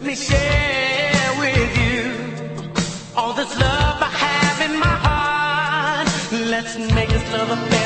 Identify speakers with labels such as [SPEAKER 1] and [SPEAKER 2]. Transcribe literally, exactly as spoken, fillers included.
[SPEAKER 1] me share with you all this love I have in my heart. Let's make this love a